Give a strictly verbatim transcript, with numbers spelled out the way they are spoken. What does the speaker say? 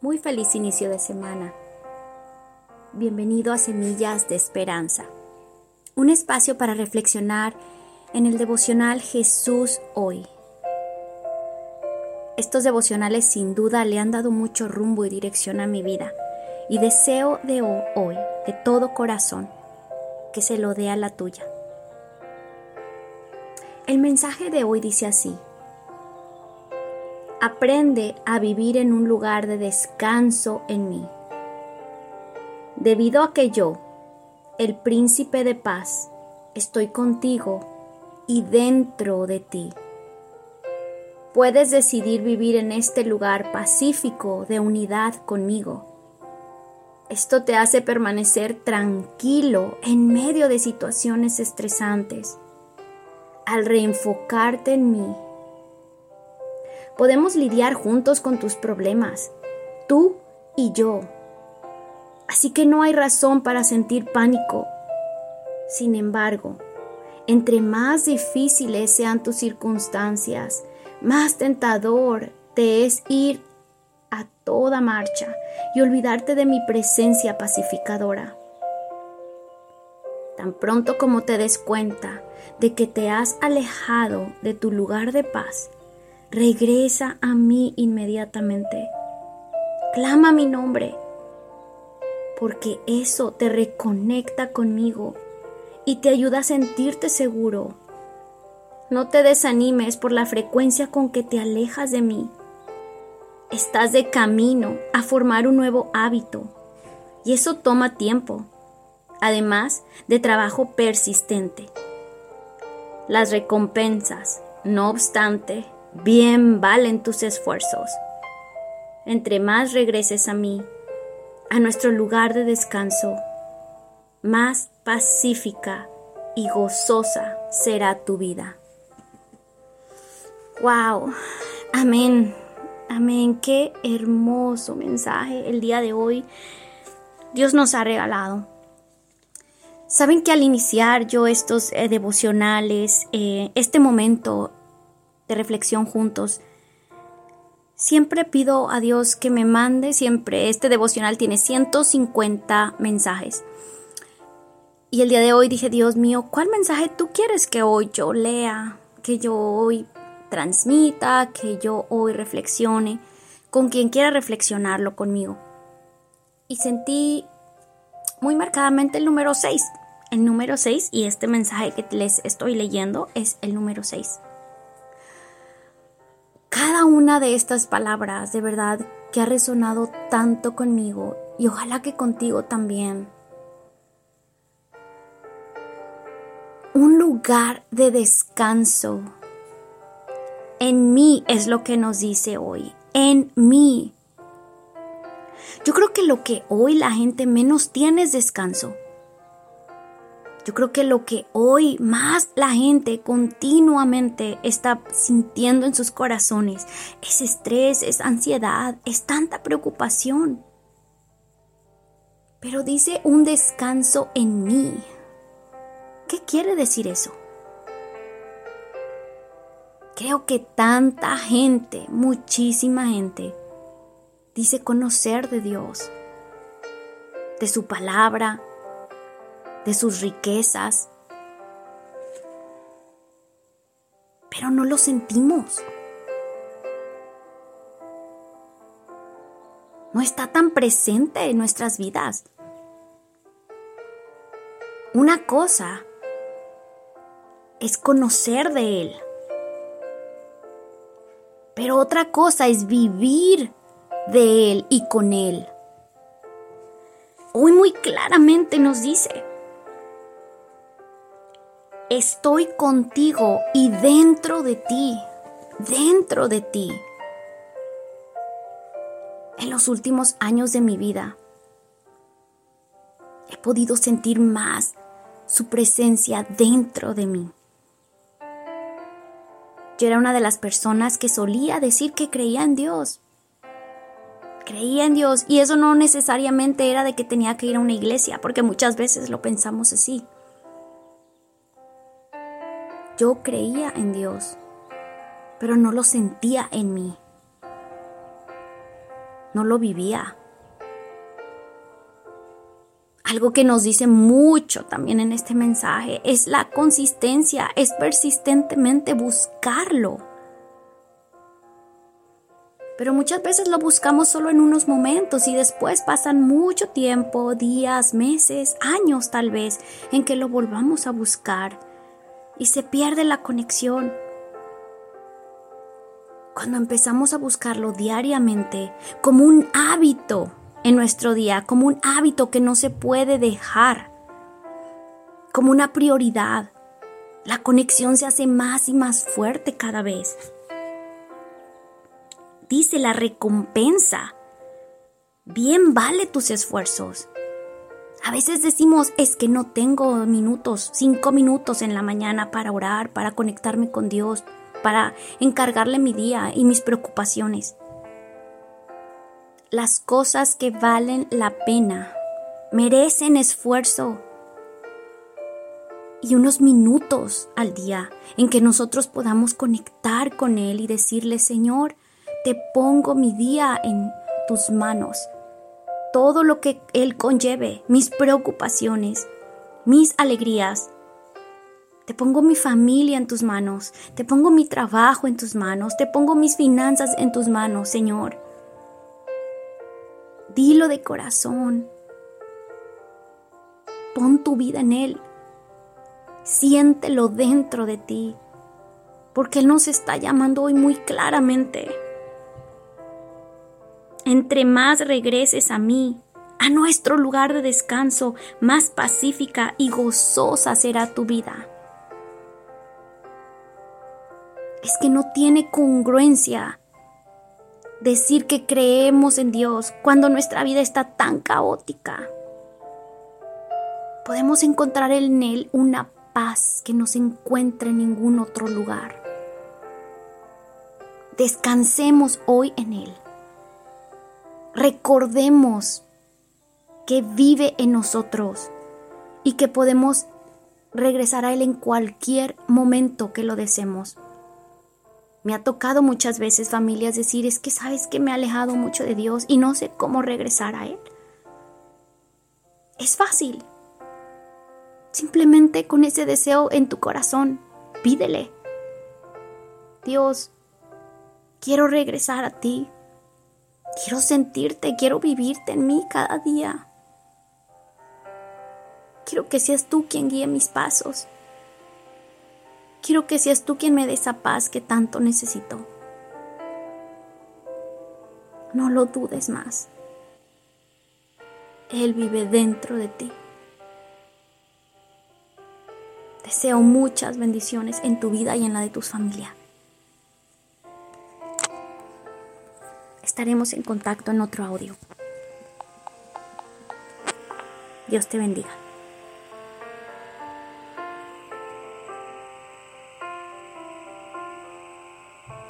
Muy feliz inicio de semana. Bienvenido a Semillas de Esperanza, un espacio para reflexionar en el devocional Jesús hoy. Estos devocionales sin duda le han dado mucho rumbo y dirección a mi vida y deseo de hoy, de todo corazón, que se lo dé a la tuya. El mensaje de hoy dice así: aprende a vivir en un lugar de descanso en mí. Debido a que yo, el príncipe de paz, estoy contigo y dentro de ti. Puedes decidir vivir en este lugar pacífico de unidad conmigo. Esto te hace permanecer tranquilo en medio de situaciones estresantes. Al reenfocarte en mí, podemos lidiar juntos con tus problemas, tú y yo. Así que no hay razón para sentir pánico. Sin embargo, entre más difíciles sean tus circunstancias, más tentador te es ir a toda marcha y olvidarte de mi presencia pacificadora. Tan pronto como te des cuenta de que te has alejado de tu lugar de paz, regresa a mí inmediatamente. Clama mi nombre, porque eso te reconecta conmigo y te ayuda a sentirte seguro. No te desanimes por la frecuencia con que te alejas de mí. Estás de camino a formar un nuevo hábito y eso toma tiempo, además de trabajo persistente. Las recompensas, no obstante, bien valen tus esfuerzos. Entre más regreses a mí, a nuestro lugar de descanso, más pacífica y gozosa será tu vida. ¡Wow! Amén. Amén. Qué hermoso mensaje el día de hoy Dios nos ha regalado. Saben que al iniciar yo estos eh, devocionales, eh, este momento de reflexión juntos, siempre pido a Dios que me mande, siempre este devocional tiene ciento cincuenta mensajes. Y el día de hoy dije, Dios mío, ¿cuál mensaje tú quieres que hoy yo lea, que yo hoy transmita, que yo hoy reflexione, con quien quiera reflexionarlo conmigo? Y sentí muy marcadamente el número seis. El número seis, y este mensaje que les estoy leyendo es el número seis. Cada una de estas palabras, de verdad, que ha resonado tanto conmigo y ojalá que contigo también. Un lugar de descanso. En mí es lo que nos dice hoy. En mí. Yo creo que lo que hoy la gente menos tiene es descanso. Yo creo que lo que hoy más la gente continuamente está sintiendo en sus corazones es estrés, es ansiedad, es tanta preocupación. Pero dice un descanso en mí. ¿Qué quiere decir eso? Creo que tanta gente, muchísima gente, dice conocer de Dios, de su palabra, de sus riquezas, pero no lo sentimos. No está tan presente en nuestras vidas. Una cosa es conocer de Él, pero otra cosa es vivir de Él y con Él. Hoy muy claramente nos dice: estoy contigo y dentro de ti, dentro de ti. En los últimos años de mi vida, he podido sentir más su presencia dentro de mí. Yo era una de las personas que solía decir que creía en Dios. Creía en Dios, y eso no necesariamente era de que tenía que ir a una iglesia, porque muchas veces lo pensamos así. Yo creía en Dios, pero no lo sentía en mí. no lo vivía. Algo que nos dice mucho también en este mensaje es la consistencia, es persistentemente buscarlo. Pero muchas veces lo buscamos solo en unos momentos y después pasan mucho tiempo, días, meses, años tal vez, en que lo volvamos a buscar y se pierde la conexión. Cuando empezamos a buscarlo diariamente como un hábito en nuestro día, como un hábito que no se puede dejar, como una prioridad, la conexión se hace más y más fuerte cada vez. Dice la recompensa, bien vale tus esfuerzos. A veces decimos, es que no tengo minutos, cinco minutos en la mañana para orar, para conectarme con Dios, para encargarle mi día y mis preocupaciones. Las cosas que valen la pena merecen esfuerzo y unos minutos al día en que nosotros podamos conectar con Él y decirle, Señor, te pongo mi día en tus manos. Todo lo que Él conlleve, mis preocupaciones, mis alegrías. Te pongo mi familia en tus manos. Te pongo mi trabajo en tus manos. Te pongo mis finanzas en tus manos, Señor. Dilo de corazón. Pon tu vida en Él. Siéntelo dentro de ti. Porque Él nos está llamando hoy muy claramente. Entre más regreses a mí, a nuestro lugar de descanso, más pacífica y gozosa será tu vida. Es que no tiene congruencia decir que creemos en Dios cuando nuestra vida está tan caótica. Podemos encontrar en Él una paz que no se encuentra en ningún otro lugar. Descansemos hoy en Él. Recordemos que vive en nosotros y que podemos regresar a Él en cualquier momento que lo deseemos. Me ha tocado muchas veces, familias, decir, es que sabes que me he alejado mucho de Dios y no sé cómo regresar a Él. Es fácil. Simplemente con ese deseo en tu corazón, pídele. Dios, quiero regresar a ti. Quiero sentirte, quiero vivirte en mí cada día. Quiero que seas tú quien guíe mis pasos. Quiero que seas tú quien me dé esa paz que tanto necesito. No lo dudes más. Él vive dentro de ti. Deseo muchas bendiciones en tu vida y en la de tus familias. Estaremos en contacto en otro audio. Dios te bendiga.